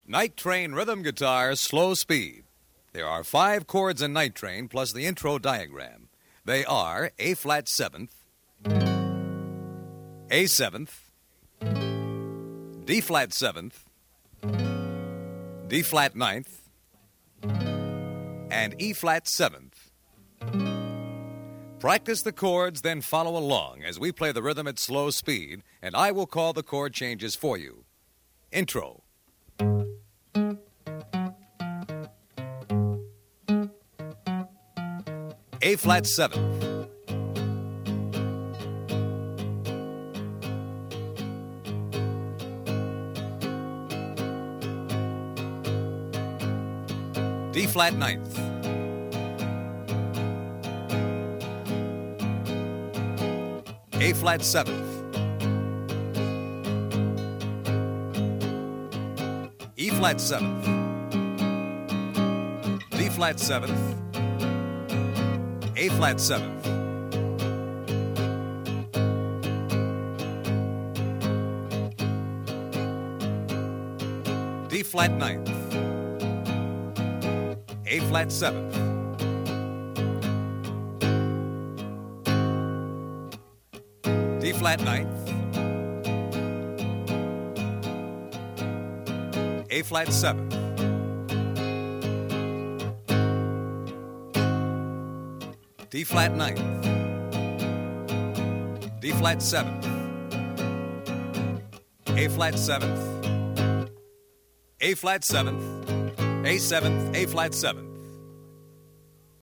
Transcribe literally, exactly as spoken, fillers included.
Night Train Rhythm Guitar, Slow Speed. There are five chords in Night Train plus the intro diagram. They are A flat seventh, A seventh, D flat seventh, D flat ninth, and E flat seventh. Practice the chords, then follow along as we play the rhythm at slow speed, and I will call the chord changes for you. Intro. A flat seventh, D flat ninth, A flat seventh, E flat seventh, D flat seventh, A flat seventh, D flat ninth, A flat seventh, D flat ninth, A flat seventh, D flat ninth, D flat seventh, A flat seventh, A flat seventh, A seventh, A flat seventh.